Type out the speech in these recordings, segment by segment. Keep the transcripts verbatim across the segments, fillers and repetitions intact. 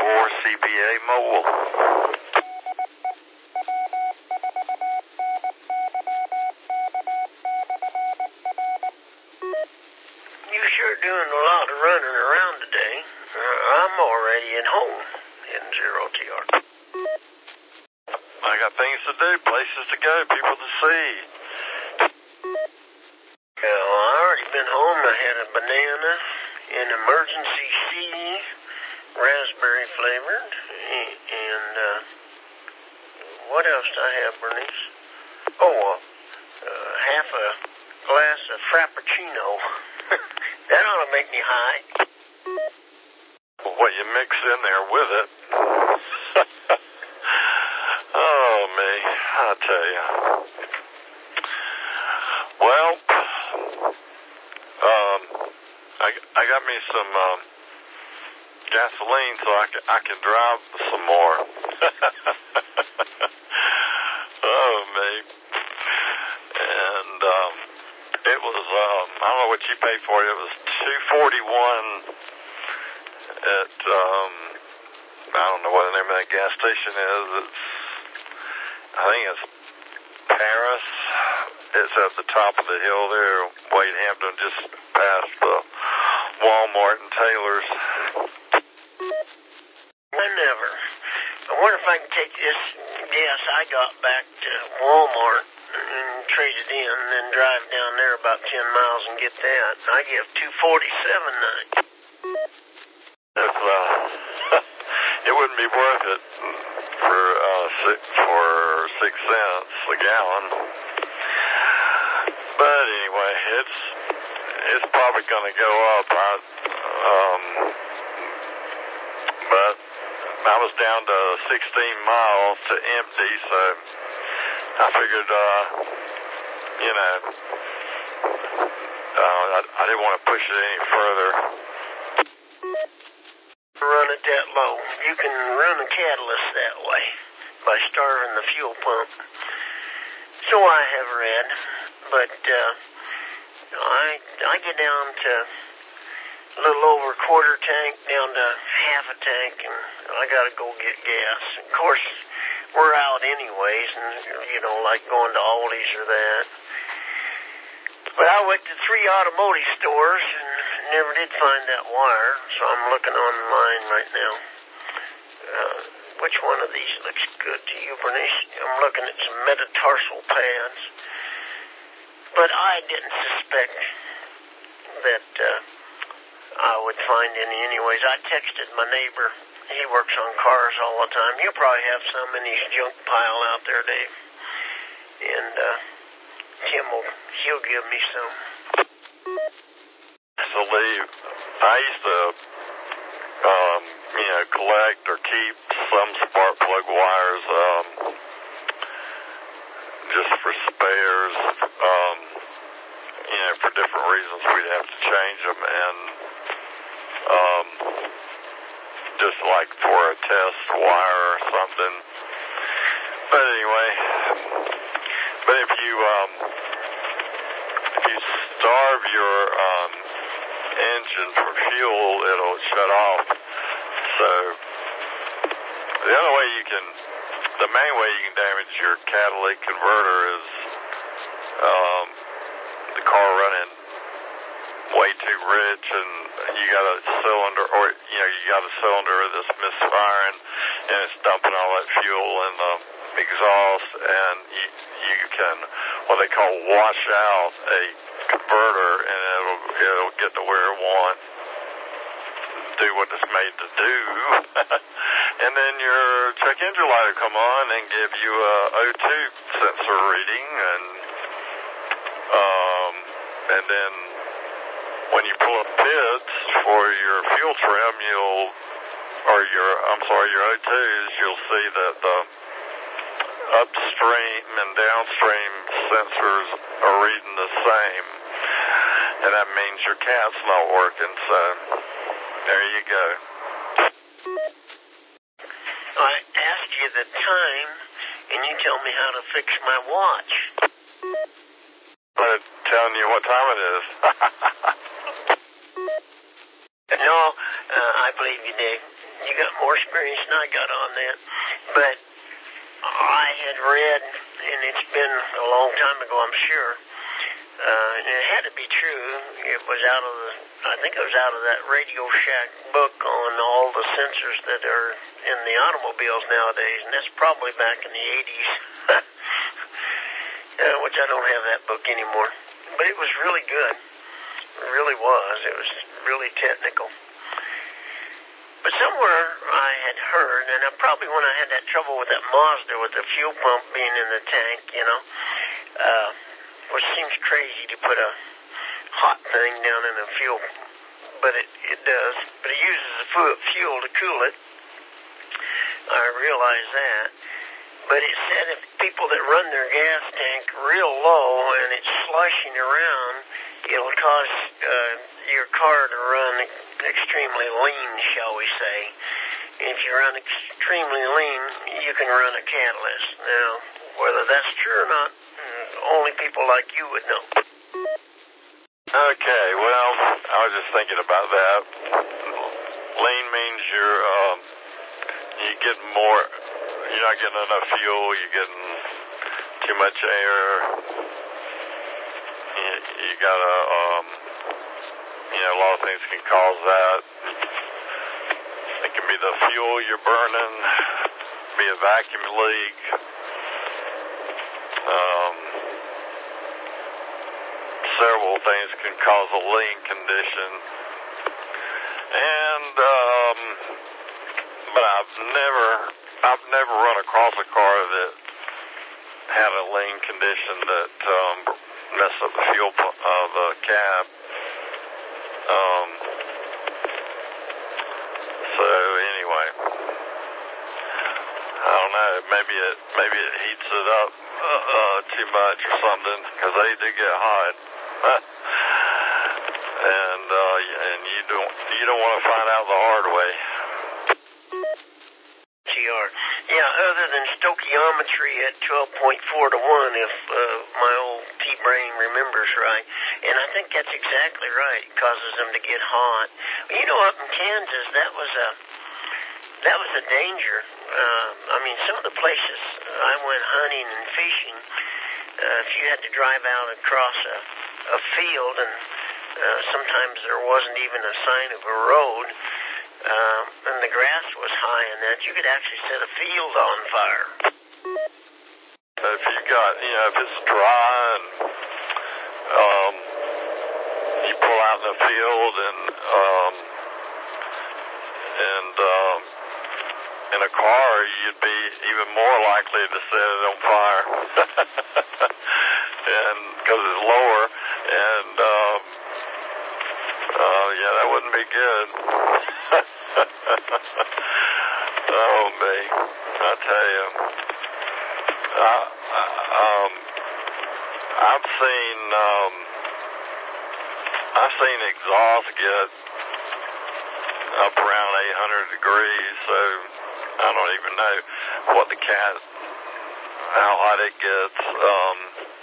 for C B A Mobile. You sure doing a lot of running around today. Uh, I'm already at home in zero T R. I got things to do, places to go, people to see. Well, I already been home. I had a banana in emergency C, raspberry flavored, and uh, what else did I have, Bernice? Oh, uh, uh, half a glass of Frappuccino. That ought to make me high. What you mix in there with it. Oh, me, I tell you. Well, um, I, I got me some um, gasoline so I can, I can drive some more. Oh, me. And um, it was, um, I don't know what you paid for it. It was two forty-one at, um, I don't know what the name of that gas station is. It's, I think it's Paris. It's at the top of the hill there, Wade Hampton, just past the Walmart and Taylor's. I never. I wonder if I can take this gas I got back to Walmart and trade it in and then drive down there about ten miles and get that. I give two forty-seven night. It's, uh, it wouldn't be worth it for, uh, six, for six cents a gallon. But anyway, it's, it's probably going to go up. I, um, but I was down to sixteen miles to empty, so I figured, uh, you know, uh, I, I didn't want to push it any further. Run it that low. You can run a catalyst that way by starving the fuel pump. So I have read, but uh, I I get down to a little over a quarter tank, down to half a tank, and I gotta go get gas. Of course, we're out anyways, and you know, like going to Aldi's or that. But I went to three automotive stores and never did find that wire, so I'm looking online right now. Uh, which one of these looks good to you, Bernice? I'm looking at some metatarsal pads. But I didn't suspect that uh, I would find any anyways. I texted my neighbor. He works on cars all the time. He'll probably have some in his junk pile out there, Dave. And uh, Tim will, he'll give me some. So Lee, I used to, um, you know, collect or keep some spark plug wires, um, just for spares, um, you know, for different reasons we'd have to change them, and, um, just like for a test wire or something. But anyway, but if you, um, if you starve your, um, engine for fuel, it'll shut off. So the other way you can, the main way you can damage your catalytic converter is um, the car running way too rich, and you got a cylinder, or you know, you got a cylinder that's misfiring, and it's dumping all that fuel in the exhaust, and you, you can what they call wash out a converter, and it'll it'll get to where it wants, do what it's made to do, and then your check engine light will come on and give you a O two sensor reading, and um, and then when you pull up bits for your fuel trim, you'll or your I'm sorry your O twos, you'll see that the upstream and downstream sensors are reading the same, and that means your cat's not working. So there you go. I asked you the time, and you tell me how to fix my watch. I'm telling you what time it is. No, uh, I believe you, Dave. you got more experience than I got on that. But I had read, and it's been a long time ago, I'm sure, uh, and it had to be true. It was out of the, I think it was out of that Radio Shack book on all the sensors that are in the automobiles nowadays, and that's probably back in the eighties, uh, which I don't have that book anymore. But it was really good. It really was. It was really technical. But somewhere I had heard, and I probably when I had that trouble with that Mazda with the fuel pump being in the tank, you know, uh, which seems crazy to put a hot thing down in a fuel, but it, it does. But it uses the fuel to cool it. I realize that. But it said if people that run their gas tank real low and it's sloshing around, it'll cause uh, your car to run extremely lean, shall we say. And if you run extremely lean, you can run a catalyst. Now, whether that's true or not, only people like you would know. Okay, well, I was just thinking about that. Lean means you're, um, you get more, you're not getting enough fuel, you're getting too much air. You, you gotta, um, you know, a lot of things can cause that. It can be the fuel you're burning, be a vacuum leak. Um, several things can cause a lean condition. And, um, but I've never, I've never run across a car that had a lean condition that, um, messed up the fuel, uh, the cab. Um, so anyway, I don't know, maybe it, maybe it heats it up, uh, uh too much or something, because they do get hot. and, uh, and you don't, you don't want to find out the hard way. Yeah, other than stoichiometry at twelve point four to one, if uh, my old T-brain remembers right. And I think that's exactly right. It causes them to get hot. You know, up in Kansas, that was a that was a danger. Uh, I mean, some of the places I went hunting and fishing, uh, if you had to drive out across a, a field, and uh, sometimes there wasn't even a sign of a road, Um, and the grass was high in that, you could actually set a field on fire. If you got, you know, if it's dry and um, you pull out in the field and um, and um, in a car, you'd be even more likely to set it on fire, and because it's lower, and um, uh, yeah, that wouldn't be good. Oh me, I tell you, uh, um, I've seen um, I've seen exhaust get up around eight hundred degrees, so I don't even know what the cat, how hot it gets. Um,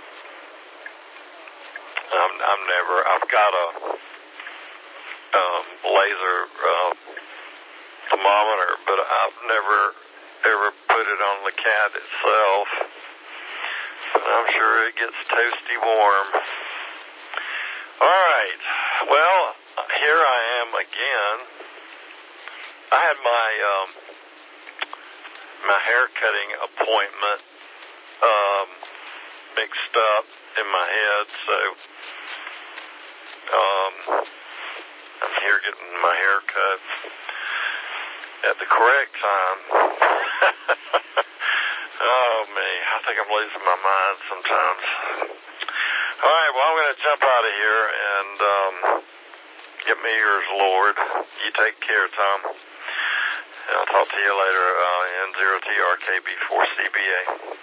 I'm, I'm never, I've got a um, laser uh, thermometer, but I've never ever put it on the cat itself. But I'm sure it gets toasty warm. All right. Well, here I am again. I had my um, my hair cutting appointment um, mixed up in my head, so um, I'm here getting my hair cut at the correct time. Oh, me. I think I'm losing my mind sometimes. All right, well, I'm going to jump out of here and um, get me yours, Lord. You take care, Tom. And I'll talk to you later, uh, N zero T R K B four C B A.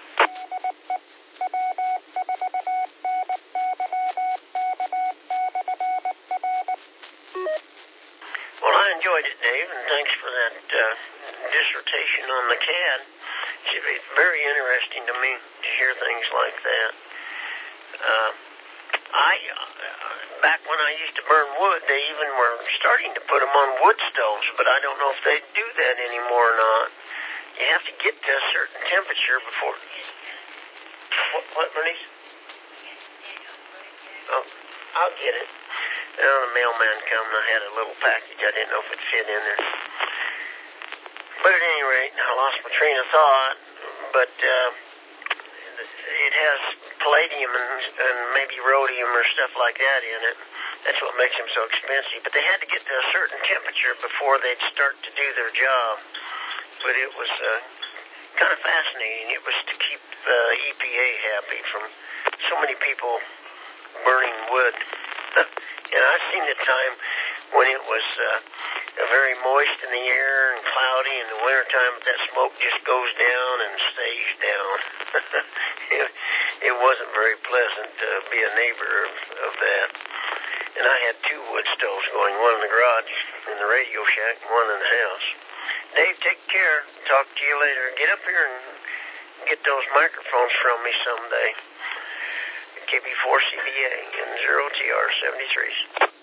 Well, I enjoyed it, Dave, and thanks for that uh, dissertation on the C A D. It's very interesting to me to hear things like that. Uh, I, uh, back when I used to burn wood, they even were starting to put them on wood stoves, but I don't know if they do that anymore or not. You have to get to a certain temperature before... What, what Bernice? Oh, I'll get it. Well, the mailman come and I had a little package. I didn't know if it fit in there. But at any rate, I lost my train of thought. But uh, it has palladium and, and maybe rhodium or stuff like that in it. That's what makes them so expensive. But they had to get to a certain temperature before they'd start to do their job. But it was uh, kind of fascinating. It was to keep the uh, E P A happy from so many people burning wood. And I've seen the time when it was uh, very moist in the air and cloudy in the wintertime, but that smoke just goes down and stays down. it, it wasn't very pleasant to be a neighbor of, of that. And I had two wood stoves going, one in the garage in the radio shack and one in the house. Dave, take care. Talk to you later. Get up here and get those microphones from me someday. K B four C B A and zero T R seventy-three.